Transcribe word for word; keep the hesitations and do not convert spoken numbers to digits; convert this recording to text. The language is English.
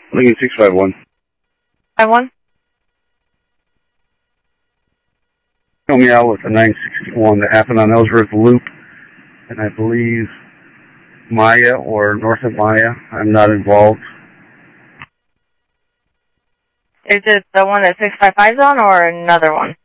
Lincoln six five one. five one? Help me out with the nine sixty-one that happened on Ellsworth Loop, and I believe Maya or north of Maya. I'm not involved. Is it the one that six five five's on or another one?